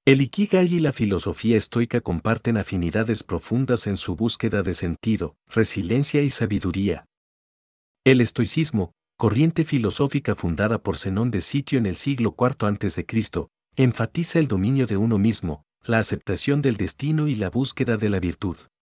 El Ikigai y la filosofía estoica comparten afinidades profundas en su búsqueda de sentido, resiliencia y sabiduría. El estoicismo, corriente filosófica fundada por Zenón de Sitio en el siglo IV a.C., enfatiza el dominio de uno mismo, la aceptación del destino y la búsqueda de la virtud.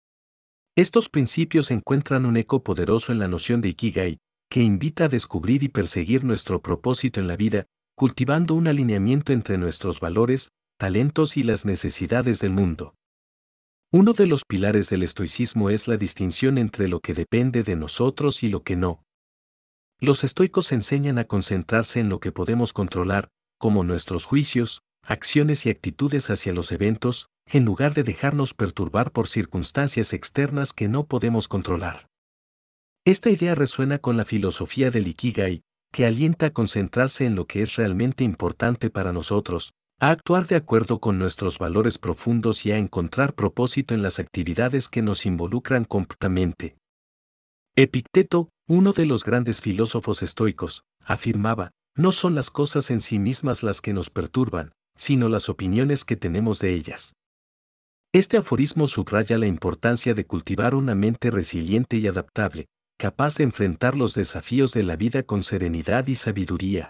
Estos principios encuentran un eco poderoso en la noción de Ikigai, que invita a descubrir y perseguir nuestro propósito en la vida, cultivando un alineamiento entre nuestros valores, talentos y las necesidades del mundo. Uno de los pilares del estoicismo es la distinción entre lo que depende de nosotros y lo que no. Los estoicos enseñan a concentrarse en lo que podemos controlar, como nuestros juicios, acciones y actitudes hacia los eventos, en lugar de dejarnos perturbar por circunstancias externas que no podemos controlar. Esta idea resuena con la filosofía del Ikigai, que alienta a concentrarse en lo que es realmente importante para nosotros, a actuar de acuerdo con nuestros valores profundos y a encontrar propósito en las actividades que nos involucran completamente. Epicteto, uno de los grandes filósofos estoicos, afirmaba, no son las cosas en sí mismas las que nos perturban, sino las opiniones que tenemos de ellas. Este aforismo subraya la importancia de cultivar una mente resiliente y adaptable, capaz de enfrentar los desafíos de la vida con serenidad y sabiduría.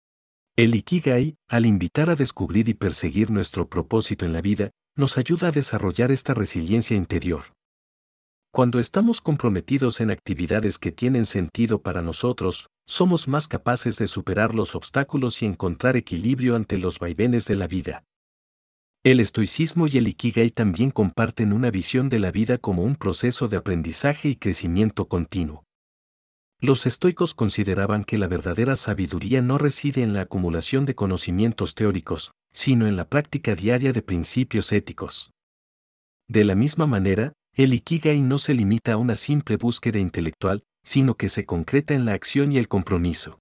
El Ikigai, al invitar a descubrir y perseguir nuestro propósito en la vida, nos ayuda a desarrollar esta resiliencia interior. Cuando estamos comprometidos en actividades que tienen sentido para nosotros, somos más capaces de superar los obstáculos y encontrar equilibrio ante los vaivenes de la vida. El estoicismo y el Ikigai también comparten una visión de la vida como un proceso de aprendizaje y crecimiento continuo. Los estoicos consideraban que la verdadera sabiduría no reside en la acumulación de conocimientos teóricos, sino en la práctica diaria de principios éticos. De la misma manera, el Ikigai no se limita a una simple búsqueda intelectual, sino que se concreta en la acción y el compromiso.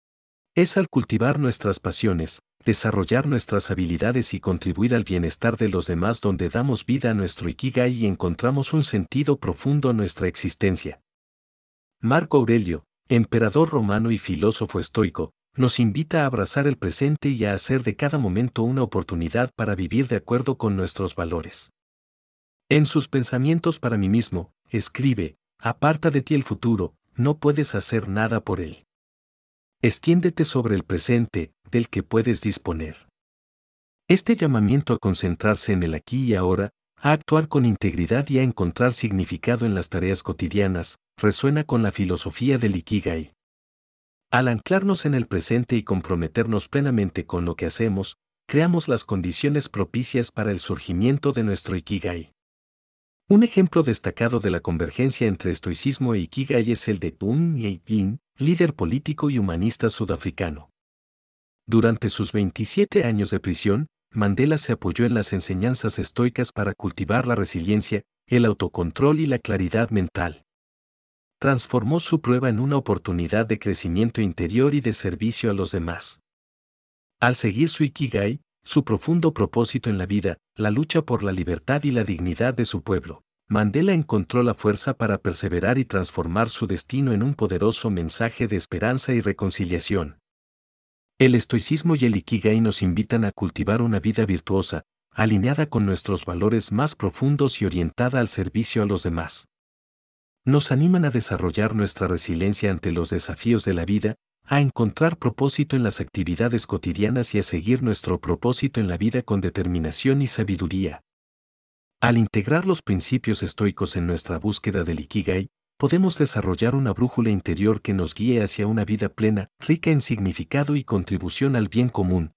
Es al cultivar nuestras pasiones, desarrollar nuestras habilidades y contribuir al bienestar de los demás donde damos vida a nuestro Ikigai y encontramos un sentido profundo a nuestra existencia. Marco Aurelio, emperador romano y filósofo estoico, nos invita a abrazar el presente y a hacer de cada momento una oportunidad para vivir de acuerdo con nuestros valores. En sus Pensamientos para mí mismo, escribe, aparta de ti el futuro, no puedes hacer nada por él. Extiéndete sobre el presente, del que puedes disponer. Este llamamiento a concentrarse en el aquí y ahora, a actuar con integridad y a encontrar significado en las tareas cotidianas, resuena con la filosofía del Ikigai. Al anclarnos en el presente y comprometernos plenamente con lo que hacemos, creamos las condiciones propicias para el surgimiento de nuestro Ikigai. Un ejemplo destacado de la convergencia entre estoicismo e Ikigai es el de Tun Nhat Hanh, líder político y humanista sudafricano. Durante sus 27 años de prisión, Mandela se apoyó en las enseñanzas estoicas para cultivar la resiliencia, el autocontrol y la claridad mental. Transformó su prueba en una oportunidad de crecimiento interior y de servicio a los demás. Al seguir su Ikigai, su profundo propósito en la vida, la lucha por la libertad y la dignidad de su pueblo, Mandela encontró la fuerza para perseverar y transformar su destino en un poderoso mensaje de esperanza y reconciliación. El estoicismo y el Ikigai nos invitan a cultivar una vida virtuosa, alineada con nuestros valores más profundos y orientada al servicio a los demás. Nos animan a desarrollar nuestra resiliencia ante los desafíos de la vida, a encontrar propósito en las actividades cotidianas y a seguir nuestro propósito en la vida con determinación y sabiduría. Al integrar los principios estoicos en nuestra búsqueda del Ikigai, podemos desarrollar una brújula interior que nos guíe hacia una vida plena, rica en significado y contribución al bien común.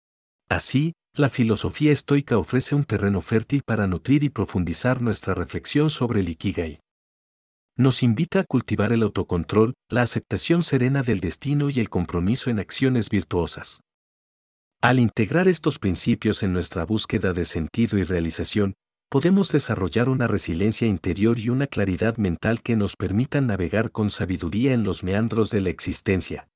Así, la filosofía estoica ofrece un terreno fértil para nutrir y profundizar nuestra reflexión sobre el Ikigai. Nos invita a cultivar el autocontrol, la aceptación serena del destino y el compromiso en acciones virtuosas. Al integrar estos principios en nuestra búsqueda de sentido y realización, podemos desarrollar una resiliencia interior y una claridad mental que nos permitan navegar con sabiduría en los meandros de la existencia.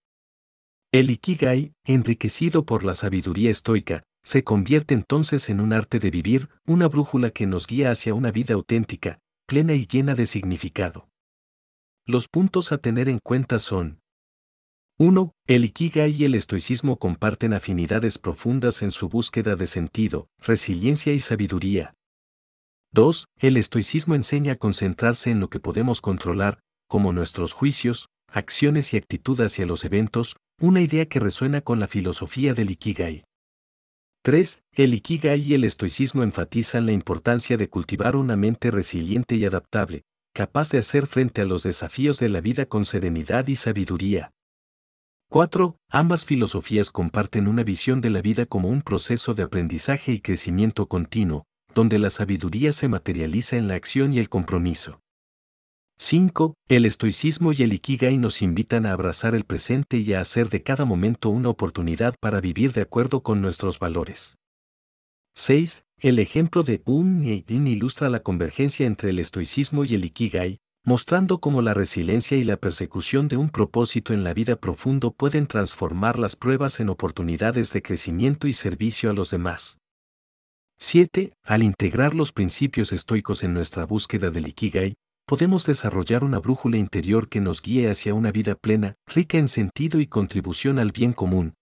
El Ikigai, enriquecido por la sabiduría estoica, se convierte entonces en un arte de vivir, una brújula que nos guía hacia una vida auténtica, plena y llena de significado. Los puntos a tener en cuenta son: 1. El Ikigai y el estoicismo comparten afinidades profundas en su búsqueda de sentido, resiliencia y sabiduría. 2. El estoicismo enseña a concentrarse en lo que podemos controlar, como nuestros juicios, acciones y actitud hacia los eventos, una idea que resuena con la filosofía del Ikigai. 3. El Ikigai y el estoicismo enfatizan la importancia de cultivar una mente resiliente y adaptable, capaz de hacer frente a los desafíos de la vida con serenidad y sabiduría. 4. Ambas filosofías comparten una visión de la vida como un proceso de aprendizaje y crecimiento continuo, donde la sabiduría se materializa en la acción y el compromiso. 5. El estoicismo y el Ikigai nos invitan a abrazar el presente y a hacer de cada momento una oportunidad para vivir de acuerdo con nuestros valores. 6. El ejemplo de Un Yin ilustra la convergencia entre el estoicismo y el Ikigai, mostrando cómo la resiliencia y la persecución de un propósito en la vida profundo pueden transformar las pruebas en oportunidades de crecimiento y servicio a los demás. 7. Al integrar los principios estoicos en nuestra búsqueda del Ikigai, podemos desarrollar una brújula interior que nos guíe hacia una vida plena, rica en sentido y contribución al bien común,